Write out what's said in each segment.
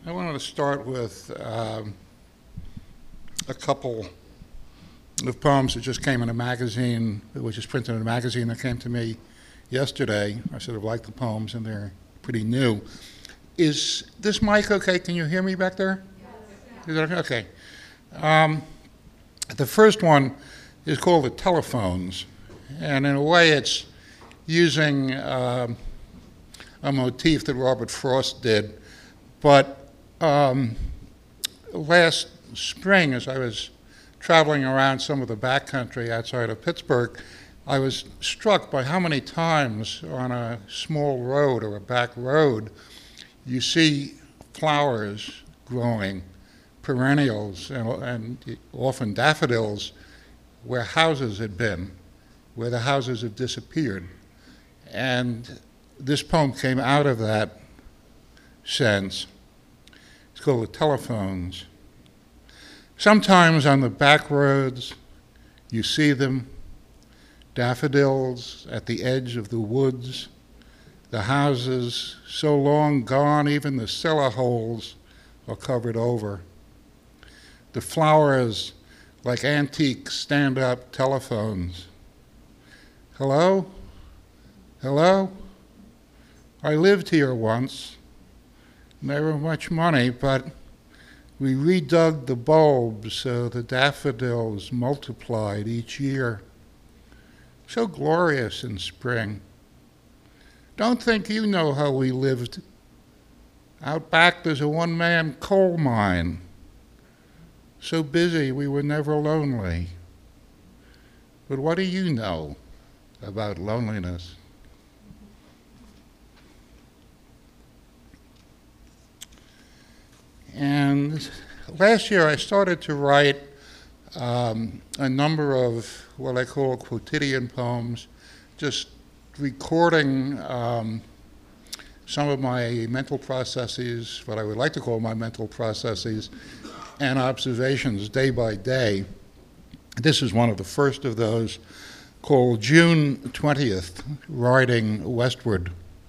I wanted to start with a couple of poems that just came in a magazine, which is printed in a magazine that came to me yesterday. I sort of like the poems, and they're pretty new. Is this mic okay? Can you hear me back there? Yes. Is that okay? The first one is called The Telephones, and in a way it's using a motif that Robert Frost did. But last spring, as I was traveling around some of the backcountry outside of Pittsburgh, I was struck by how many times on a small road or a back road you see flowers growing, perennials, and often daffodils, where houses had been, where the houses have disappeared. And this poem came out of that sense. It's called The Telephones. Sometimes on the back roads, you see them, daffodils at the edge of the woods, the houses so long gone even the cellar holes are covered over. The flowers like antique stand-up telephones. Hello? Hello? I lived here once. Never much money, but we redug the bulbs so the daffodils multiplied each year. So glorious in spring. Don't think you know how we lived. Out back there's a one-man coal mine. So busy we were never lonely. But what do you know about loneliness? And last year I started to write a number of what I call quotidian poems, just recording some of my mental processes, what I would like to call my mental processes, and observations day by day. This is one of the first of those, called June 20th, Riding Westward.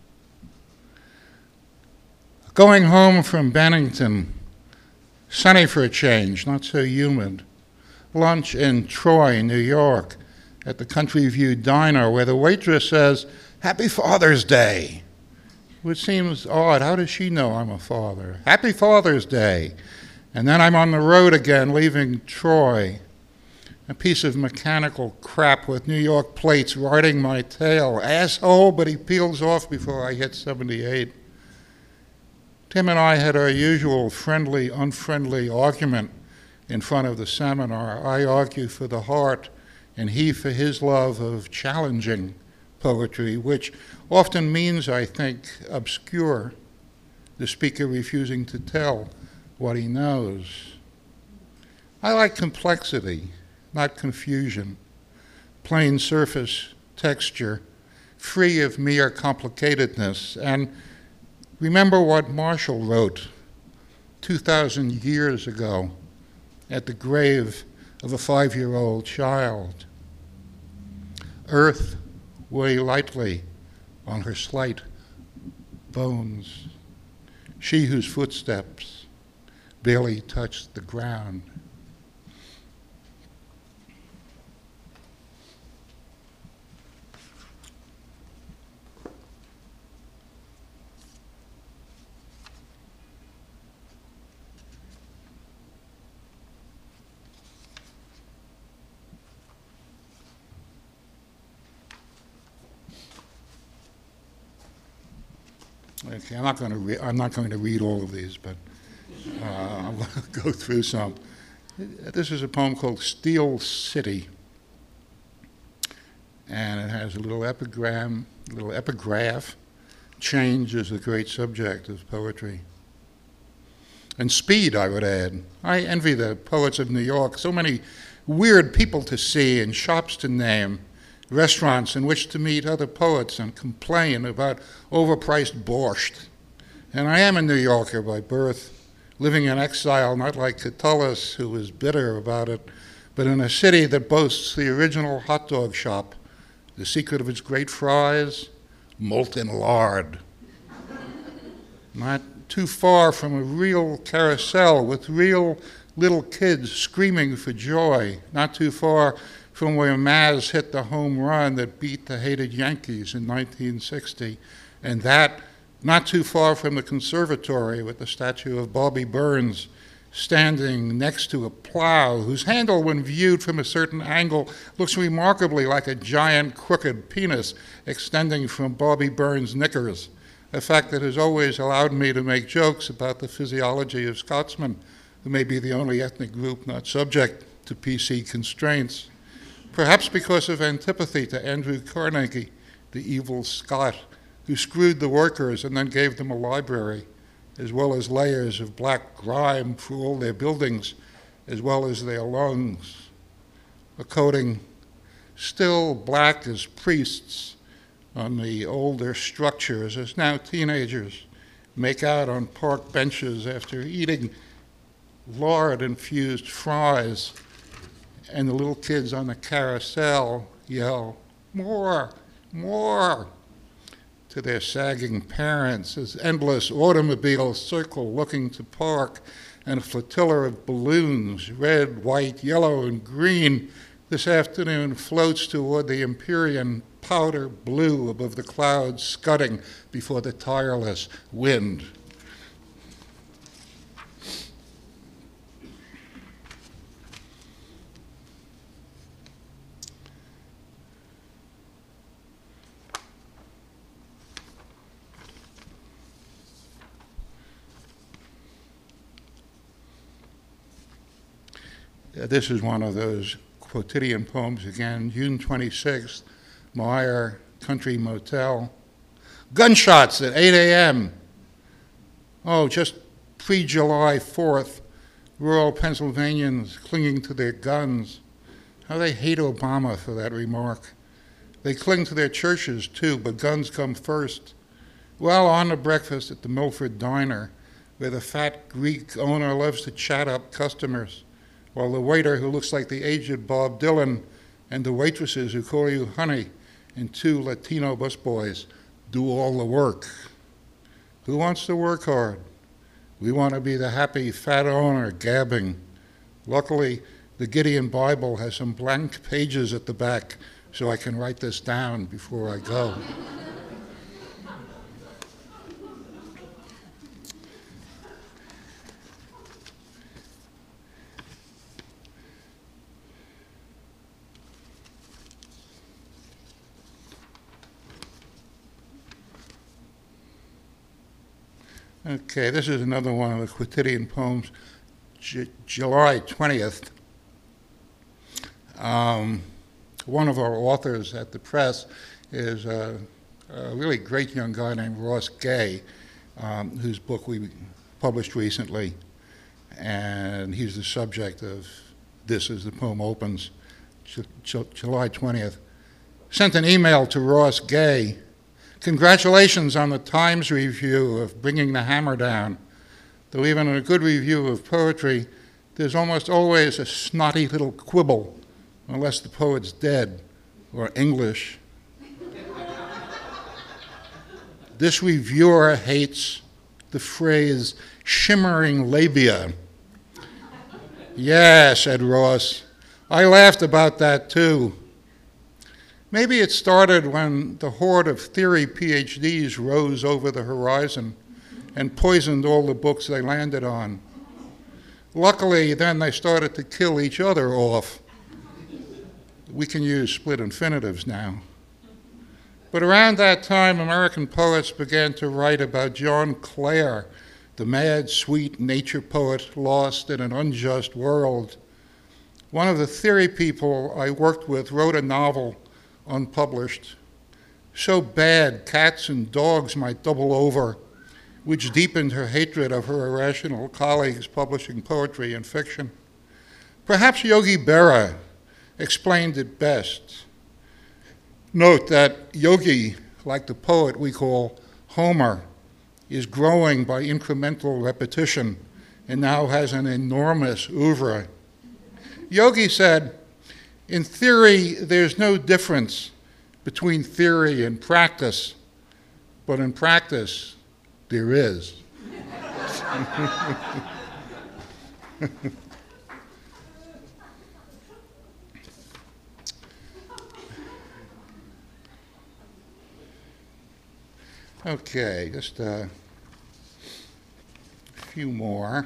Going home from Bennington, sunny for a change, not so humid. Lunch in Troy, New York, at the Country View Diner, where the waitress says, "Happy Father's Day," which seems odd. How does she know I'm a father? Happy Father's Day. And then I'm on the road again, leaving Troy, a piece of mechanical crap with New York plates riding my tail. Asshole, but he peels off before I hit 78. Tim and I had our usual friendly, unfriendly argument in front of the seminar. I argue for the heart, and he for his love of challenging poetry, which often means, I think, obscure, the speaker refusing to tell what he knows. I like complexity, not confusion, plain surface texture, free of mere complicatedness. And remember what Marshall wrote 2,000 years ago at the grave of a 5-year-old child. Earth weigh lightly on her slight bones, she whose footsteps barely touched the ground. Okay, I'm not going to read all of these, but I'll go through some. This is a poem called Steel City, and it has a little epigram, a little epigraph. Change is the great subject of poetry. And speed, I would add. I envy the poets of New York. So many weird people to see and shops to name, restaurants in which to meet other poets and complain about overpriced borscht. And I am a New Yorker by birth, living in exile, not like Catullus, who was bitter about it, but in a city that boasts the original hot dog shop, the secret of its great fries, molten lard. not too far from a real carousel with real little kids screaming for joy, not too far from where Maz hit the home run that beat the hated Yankees in 1960, and that not too far from the conservatory with the statue of Bobby Burns standing next to a plow whose handle, when viewed from a certain angle, looks remarkably like a giant crooked penis extending from Bobby Burns' knickers, a fact that has always allowed me to make jokes about the physiology of Scotsmen, who may be the only ethnic group not subject to PC constraints, perhaps because of antipathy to Andrew Carnegie, the evil Scot, who screwed the workers and then gave them a library, as well as layers of black grime for all their buildings, as well as their lungs, a coating still black as priests on the older structures as now teenagers make out on park benches after eating lard-infused fries, and the little kids on the carousel yell, "More, more," to their sagging parents as endless automobiles circle looking to park, and a flotilla of balloons, red, white, yellow, and green, this afternoon floats toward the Empyrean powder blue above the clouds scudding before the tireless wind. This is one of those quotidian poems again, June 26th, Meyer Country Motel. Gunshots at 8 a.m. Oh, just pre-July 4th, rural Pennsylvanians clinging to their guns. How they hate Obama for that remark. They cling to their churches too, but guns come first. Well, on to breakfast at the Milford Diner, where the fat Greek owner loves to chat up customers, while the waiter, who looks like the aged Bob Dylan, and the waitresses who call you honey, and two Latino busboys do all the work. Who wants to work hard? We want to be the happy fat owner gabbing. Luckily, the Gideon Bible has some blank pages at the back, so I can write this down before I go. Okay, this is another one of the quotidian poems, July 20th. One of our authors at the press is a really great young guy named Ross Gay, whose book we published recently, and he's the subject of this as the poem opens, July 20th. Sent an email to Ross Gay. Congratulations on the Times review of Bringing the Hammer Down. Though even in a good review of poetry, there's almost always a snotty little quibble, unless the poet's dead or English. This reviewer hates the phrase shimmering labia. Yeah, said Ross. I laughed about that too. Maybe it started when the horde of theory PhDs rose over the horizon and poisoned all the books they landed on. Luckily, then they started to kill each other off. We can use split infinitives now. But around that time, American poets began to write about John Clare, the mad, sweet nature poet lost in an unjust world. One of the theory people I worked with wrote a novel, unpublished, so bad cats and dogs might double over, which deepened her hatred of her irrational colleagues publishing poetry and fiction. Perhaps Yogi Berra explained it best. Note that Yogi, like the poet we call Homer, is growing by incremental repetition and now has an enormous oeuvre. Yogi said, in theory, there's no difference between theory and practice, but in practice, there is. Okay, just a few more.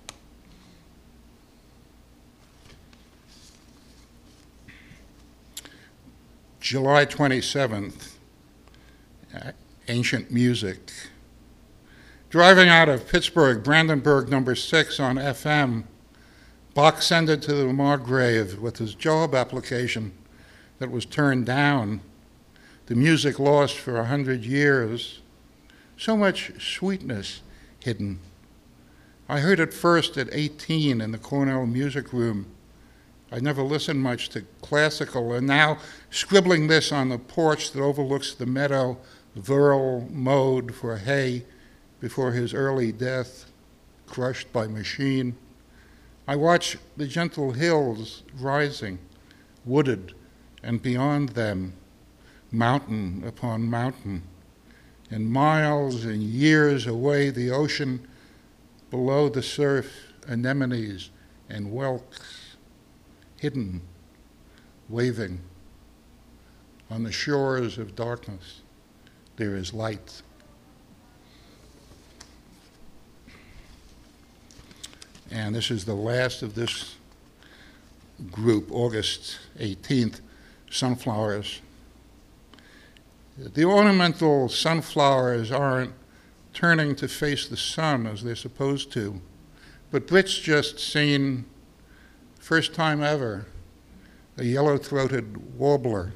July 27th, Ancient Music. Driving out of Pittsburgh, Brandenburg number 6 on FM, Bach ascended to the Margrave with his Job application that was turned down. The music lost for 100 years. So much sweetness hidden. I heard it first at 18 in the Cornell Music Room. I never listened much to classical, and now scribbling this on the porch that overlooks the meadow, virile mode for hay before his early death, crushed by machine. I watch the gentle hills rising, wooded, and beyond them, mountain upon mountain. And miles and years away, the ocean, below the surf, anemones and whelks, hidden, waving. On the shores of darkness, there is light. And this is the last of this group, August 18th, Sunflowers. The ornamental sunflowers aren't turning to face the sun as they're supposed to, but Brit's just seen, first time ever, a yellow-throated warbler.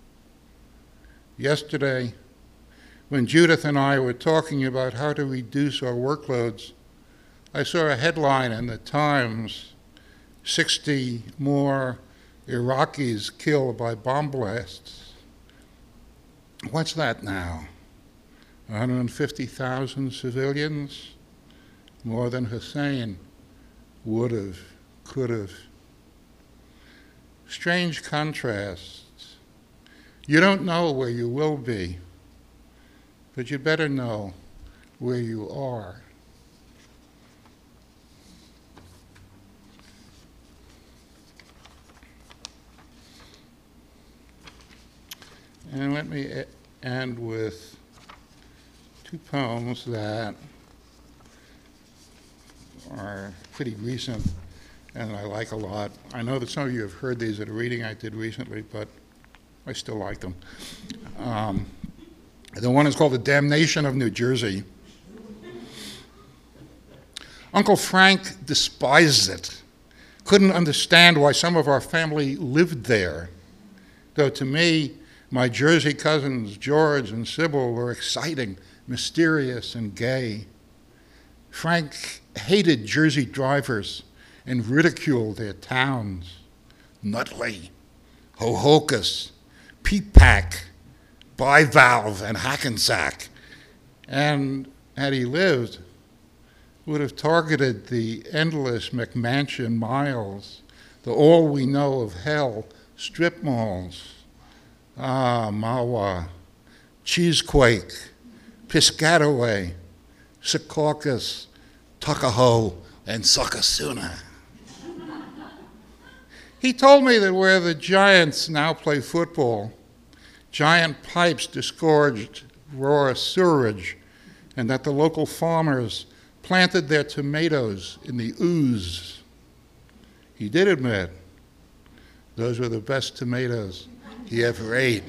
Yesterday, when Judith and I were talking about how to reduce our workloads, I saw a headline in the Times, 60 more Iraqis killed by bomb blasts. What's that now? 150,000 civilians? More than Hussein would have, could have. Strange contrasts. You don't know where you will be, but you better know where you are. And let me end with two poems that are pretty recent and I like a lot. I know that some of you have heard these at a reading I did recently, but I still like them. The one is called The Damnation of New Jersey. Uncle Frank despised it, couldn't understand why some of our family lived there, though to me, my Jersey cousins, George and Sybil, were exciting, mysterious, and gay. Frank hated Jersey drivers and ridiculed their towns. Nutley, Hohokus, Peepak, Bivalve, and Hackensack. And had he lived, would have targeted the endless McMansion miles, the all we know of hell strip malls. Mahwah, Cheesequake, Piscataway, Secaucus, Tuckahoe, and Succasunna. He told me that where the Giants now play football, giant pipes disgorged raw sewage, and that the local farmers planted their tomatoes in the ooze. He did admit those were the best tomatoes he ever ate.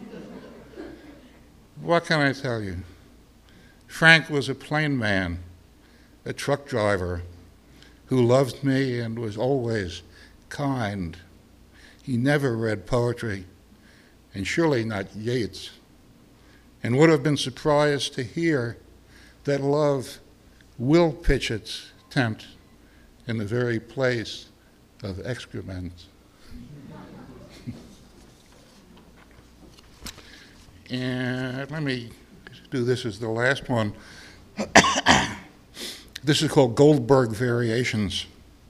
What can I tell you? Frank was a plain man, a truck driver who loved me and was always kind. He never read poetry, and surely not Yeats, and would have been surprised to hear that love will pitch its tent in the very place of excrement. And let me do this as the last one. This is called Goldberg Variations,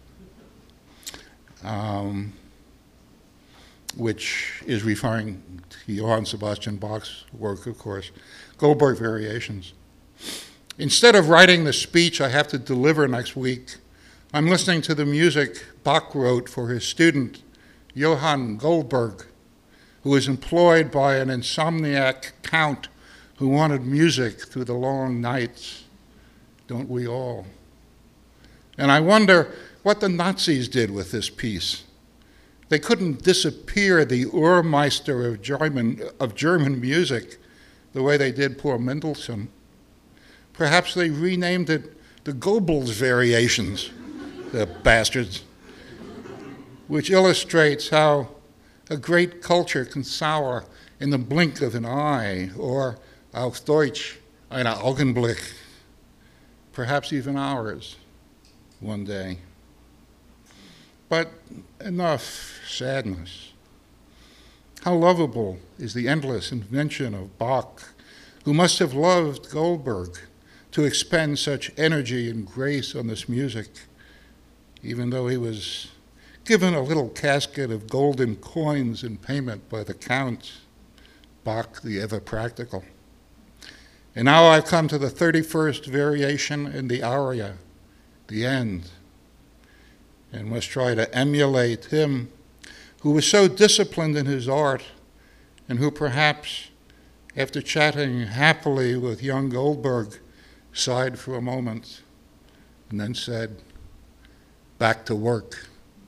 which is referring to Johann Sebastian Bach's work, of course. Goldberg Variations. Instead of writing the speech I have to deliver next week, I'm listening to the music Bach wrote for his student, Johann Goldberg, who was employed by an insomniac count who wanted music through the long nights. Don't we all? And I wonder what the Nazis did with this piece. They couldn't disappear the Urmeister of German music the way they did poor Mendelssohn. Perhaps they renamed it the Goebbels Variations, the bastards, which illustrates how a great culture can sour in the blink of an eye, or auf Deutsch, ein Augenblick, perhaps even hours one day. But enough sadness. How lovable is the endless invention of Bach, who must have loved Goldberg to expend such energy and grace on this music, even though he was given a little casket of golden coins in payment by the Count, Bach the ever-practical. And now I've come to the 31st variation in the aria, the end, and must try to emulate him who was so disciplined in his art and who perhaps, after chatting happily with young Goldberg, sighed for a moment and then said, "Back to work."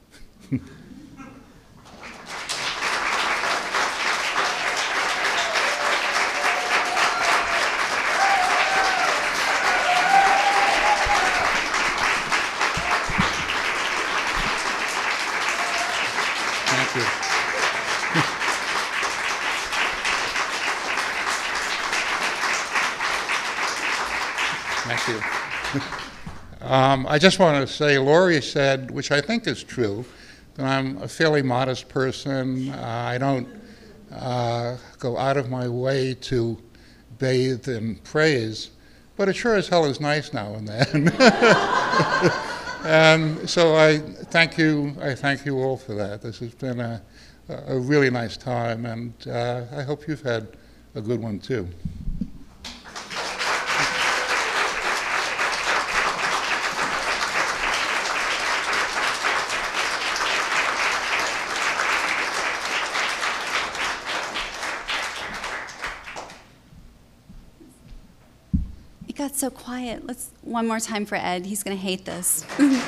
Thank you. Thank you. I just want to say, Laurie said, which I think is true, that I'm a fairly modest person. I don't go out of my way to bathe in praise, but it sure as hell is nice now and then. And so I thank you all for that. This has been a really nice time, and I hope you've had a good one too. It got so quiet. Let's one more time for Ed. He's going to hate this.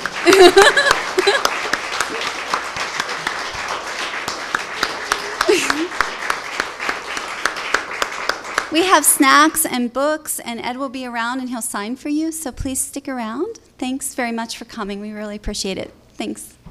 We have snacks and books, and Ed will be around and he'll sign for you, so please stick around. Thanks very much for coming. We really appreciate it. Thanks.